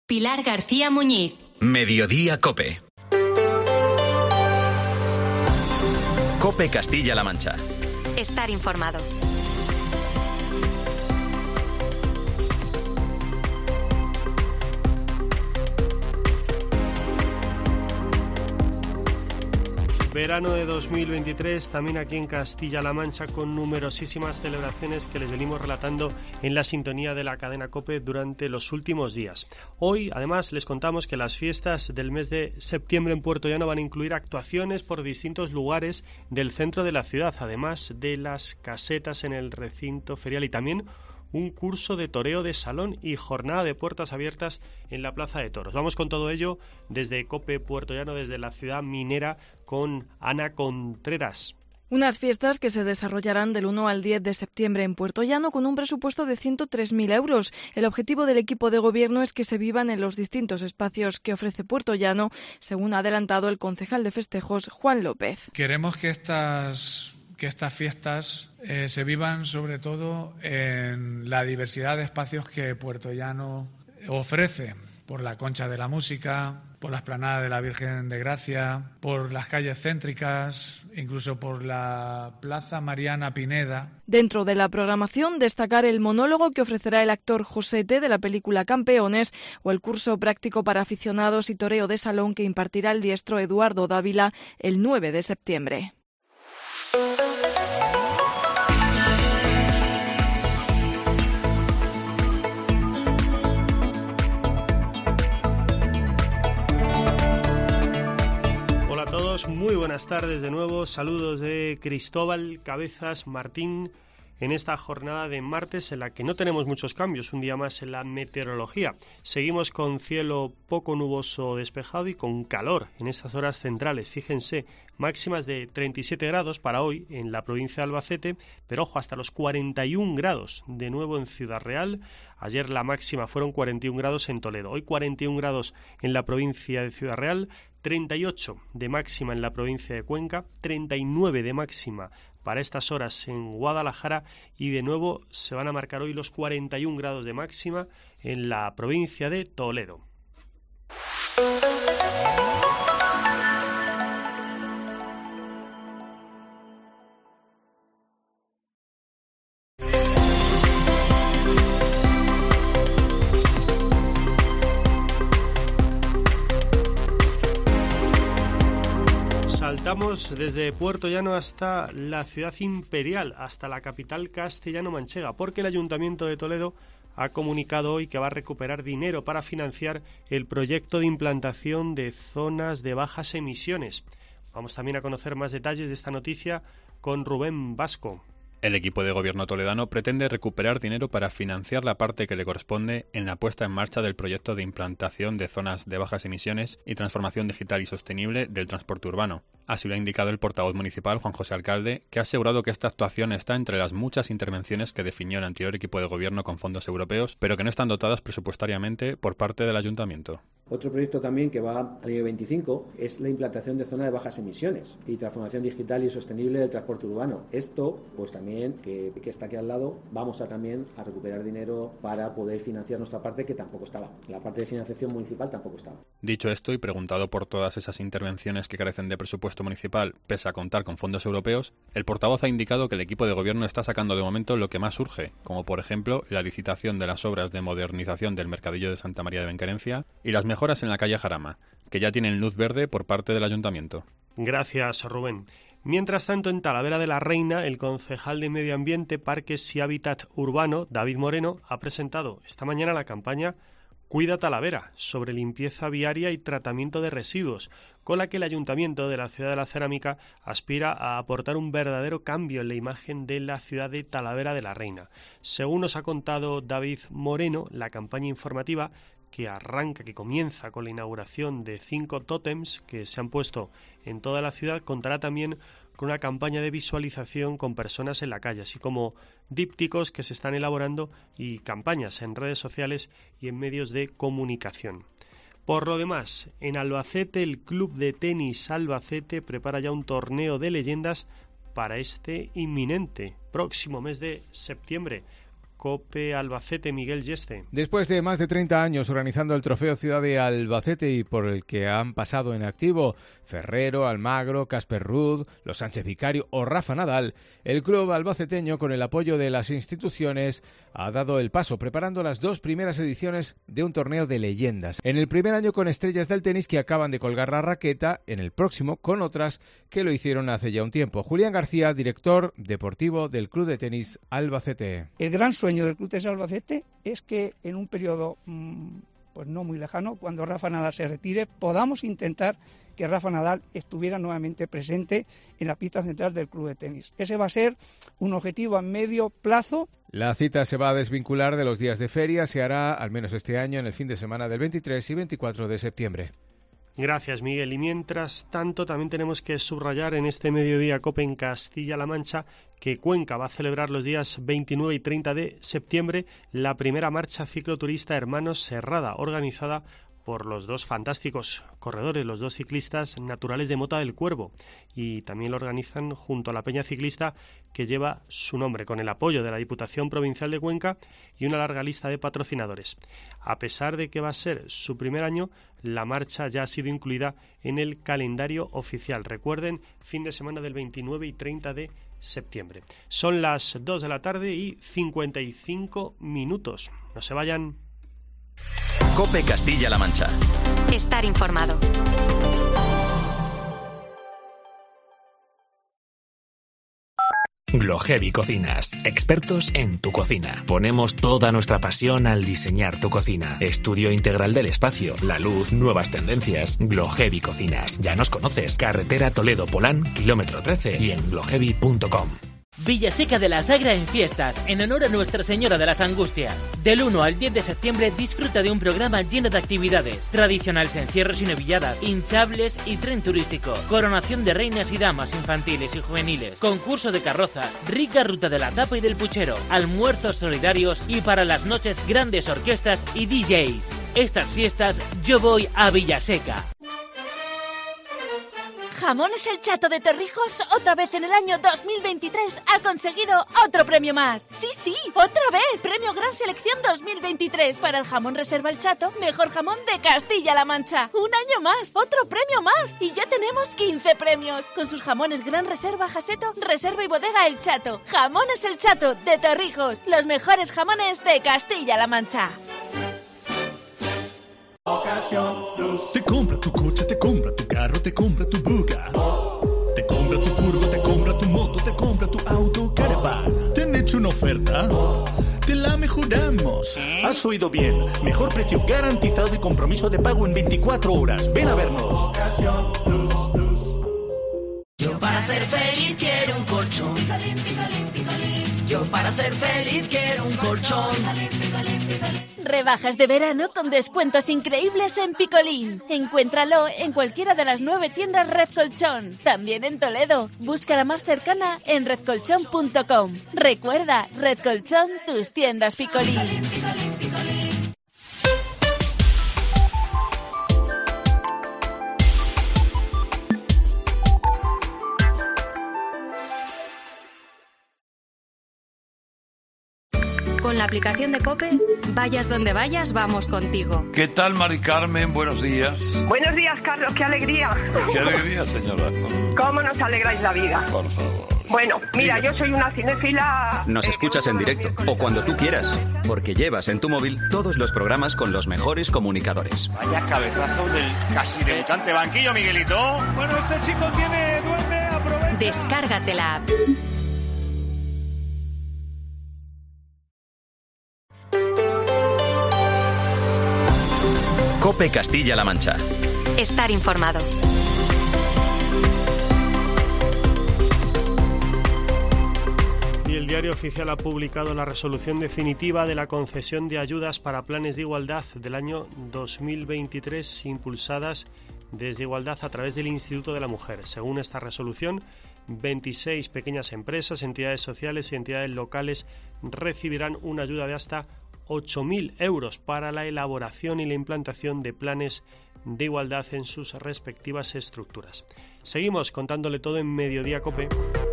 Pilar García Muñiz. Mediodía COPE. COPE Castilla-La Mancha. Estar informado. Verano de 2023 también aquí en Castilla-La Mancha, con numerosísimas celebraciones que les venimos relatando en la sintonía de la cadena COPE durante los últimos días. Hoy, además, les contamos que las fiestas del mes de septiembre en Puerto Llano van a incluir actuaciones por distintos lugares del centro de la ciudad, además de las casetas en el recinto ferial, y también un curso de toreo de salón y jornada de puertas abiertas en la Plaza de Toros. Vamos con todo ello desde COPE Puerto Llano, desde la ciudad minera, con Ana Contreras. Unas fiestas que se desarrollarán del 1 al 10 de septiembre en Puerto Llano con un presupuesto de 103.000 euros. El objetivo del equipo de gobierno es que se vivan en los distintos espacios que ofrece Puerto Llano, según ha adelantado el concejal de festejos, Juan López. Queremos que estas fiestas se vivan sobre todo en la diversidad de espacios que Puerto Llano ofrece, por la Concha de la Música, por la Explanada de la Virgen de Gracia, por las calles céntricas, incluso por la Plaza Mariana Pineda. Dentro de la programación, destacar el monólogo que ofrecerá el actor Josete de la película Campeones o el curso práctico para aficionados y toreo de salón que impartirá el diestro Eduardo Dávila el 9 de septiembre. Muy buenas tardes de nuevo, saludos de Cristóbal Cabezas Martín en esta jornada de martes en la que no tenemos muchos cambios, un día más en la meteorología. Seguimos con cielo poco nuboso despejado y con calor en estas horas centrales. Fíjense, máximas de 37 grados para hoy en la provincia de Albacete, pero ojo, hasta los 41 grados de nuevo en Ciudad Real. Ayer la máxima fueron 41 grados en Toledo, hoy 41 grados en la provincia de Ciudad Real, 38 de máxima en la provincia de Cuenca, 39 de máxima para estas horas en Guadalajara y de nuevo se van a marcar hoy los 41 grados de máxima en la provincia de Toledo. Saltamos desde Puerto Llano hasta la ciudad imperial, hasta la capital castellano-manchega, porque el Ayuntamiento de Toledo ha comunicado hoy que va a recuperar dinero para financiar el proyecto de implantación de zonas de bajas emisiones. Vamos también a conocer más detalles de esta noticia con Rubén Vasco. El equipo de gobierno toledano pretende recuperar dinero para financiar la parte que le corresponde en la puesta en marcha del proyecto de implantación de zonas de bajas emisiones y transformación digital y sostenible del transporte urbano. Así lo ha indicado el portavoz municipal, Juan José Alcalde, que ha asegurado que esta actuación está entre las muchas intervenciones que definió el anterior equipo de gobierno con fondos europeos, pero que no están dotadas presupuestariamente por parte del ayuntamiento. Otro proyecto también que va al año 25 es la implantación de zonas de bajas emisiones y transformación digital y sostenible del transporte urbano. Esto, pues también, que está aquí al lado, vamos a también a recuperar dinero para poder financiar nuestra parte, que tampoco estaba. La parte de financiación municipal tampoco estaba. Dicho esto y preguntado por todas esas intervenciones que carecen de presupuesto municipal, pese a contar con fondos europeos, el portavoz ha indicado que el equipo de gobierno está sacando de momento lo que más urge, como por ejemplo la licitación de las obras de modernización del Mercadillo de Santa María de Benquerencia y las mejoras en la calle Jarama, que ya tienen luz verde por parte del ayuntamiento. Gracias, Rubén. Mientras tanto, en Talavera de la Reina, el concejal de Medio Ambiente, Parques y Hábitat Urbano, David Moreno, ha presentado esta mañana la campaña Cuida Talavera, sobre limpieza viaria y tratamiento de residuos, con la que el Ayuntamiento de la Ciudad de la Cerámica aspira a aportar un verdadero cambio en la imagen de la ciudad de Talavera de la Reina. Según nos ha contado David Moreno, la campaña informativa que comienza con la inauguración de 5 tótems que se han puesto en toda la ciudad, contará también con una campaña de visualización con personas en la calle, así como dípticos que se están elaborando y campañas en redes sociales y en medios de comunicación. Por lo demás, en Albacete, el Club de Tenis Albacete prepara ya un torneo de leyendas para este inminente próximo mes de septiembre, COPE Albacete, Miguel Yeste. Después de más de 30 años organizando el Trofeo Ciudad de Albacete y por el que han pasado en activo Ferrero, Almagro, Casper Ruud, los Sánchez Vicario o Rafa Nadal, el club albaceteño, con el apoyo de las instituciones, ha dado el paso preparando las 2 primeras ediciones de un torneo de leyendas. En el primer año con estrellas del tenis que acaban de colgar la raqueta, en el próximo con otras que lo hicieron hace ya un tiempo. Julián García, director deportivo del Club de Tenis Albacete. El gran sueño del Club de Tenis Albacete es que en un periodo pues no muy lejano, cuando Rafa Nadal se retire, podamos intentar que Rafa Nadal estuviera nuevamente presente en la pista central del Club de Tenis. Ese va a ser un objetivo a medio plazo. La cita se va a desvincular de los días de feria, se hará, al menos este año, en el fin de semana del 23 y 24 de septiembre. Gracias, Miguel. Y mientras tanto, también tenemos que subrayar en este mediodía COPE en Castilla-La Mancha que Cuenca va a celebrar los días 29 y 30 de septiembre la primera marcha cicloturista Hermanos Serrada, organizada por los 2 fantásticos corredores, los 2 ciclistas naturales de Mota del Cuervo, y también lo organizan junto a la peña ciclista que lleva su nombre, con el apoyo de la Diputación Provincial de Cuenca y una larga lista de patrocinadores. A pesar de que va a ser su primer año, la marcha ya ha sido incluida en el calendario oficial. Recuerden, fin de semana del 29 y 30 de septiembre. Son las 2 de la tarde y 55 minutos. No se vayan. COPE Castilla-La Mancha. Estar informado. Glohevi Cocinas, expertos en tu cocina. Ponemos toda nuestra pasión al diseñar tu cocina. Estudio integral del espacio, la luz, nuevas tendencias. Glohevi Cocinas. Ya nos conoces. Carretera Toledo-Polán, kilómetro 13 y en glohevi.com. Villaseca de la Sagra en fiestas, en honor a Nuestra Señora de las Angustias. Del 1 al 10 de septiembre disfruta de un programa lleno de actividades. Tradicionales encierros y novilladas, hinchables y tren turístico. Coronación de reinas y damas infantiles y juveniles. Concurso de carrozas, rica ruta de la tapa y del puchero. Almuerzos solidarios y para las noches grandes orquestas y DJs. Estas fiestas yo voy a Villaseca. Jamones El Chato de Torrijos, otra vez en el año 2023, ha conseguido otro premio más. Sí, otra vez, premio Gran Selección 2023 para el jamón Reserva El Chato, mejor jamón de Castilla-La Mancha. Un año más, otro premio más, y ya tenemos 15 premios, con sus jamones Gran Reserva Jaseto, Reserva y Bodega El Chato. Jamones El Chato de Torrijos, los mejores jamones de Castilla-La Mancha. Te compra tu coche, te compra tu carro, te compra tu buga. Te compra tu furgo, te compra tu moto, te compra tu auto, caravan. ¿Te han hecho una oferta? Te la mejoramos. Has oído bien. Mejor precio garantizado y compromiso de pago en 24 horas. Ven a vernos. Yo para ser feliz quiero un colchón. Yo para ser feliz quiero un colchón. Rebajas de verano con descuentos increíbles en Picolín. Encuéntralo en cualquiera de las 9 tiendas Red Colchón. También en Toledo. Busca la más cercana en redcolchón.com. Recuerda, Red Colchón, tus tiendas Picolín. Con la aplicación de COPE, vayas donde vayas, vamos contigo. ¿Qué tal, Mari Carmen? Buenos días. Buenos días, Carlos. ¡Qué alegría! ¡Qué alegría, señora! ¿Cómo nos alegráis la vida? Por favor. Bueno, mira, yo soy una cinéfila... Nos escuchas en directo o cuando tú quieras, porque llevas en tu móvil todos los programas con los mejores comunicadores. Vaya cabezazo del casi debutante banquillo, Miguelito. Bueno, este chico duende, aprovecha. Descárgate la app. COPE Castilla-La Mancha. Estar informado. Y el Diario Oficial ha publicado la resolución definitiva de la concesión de ayudas para planes de igualdad del año 2023 impulsadas desde Igualdad a través del Instituto de la Mujer. Según esta resolución, 26 pequeñas empresas, entidades sociales y entidades locales recibirán una ayuda de hasta 8.000 euros para la elaboración y la implantación de planes de igualdad en sus respectivas estructuras. Seguimos contándole todo en Mediodía COPE.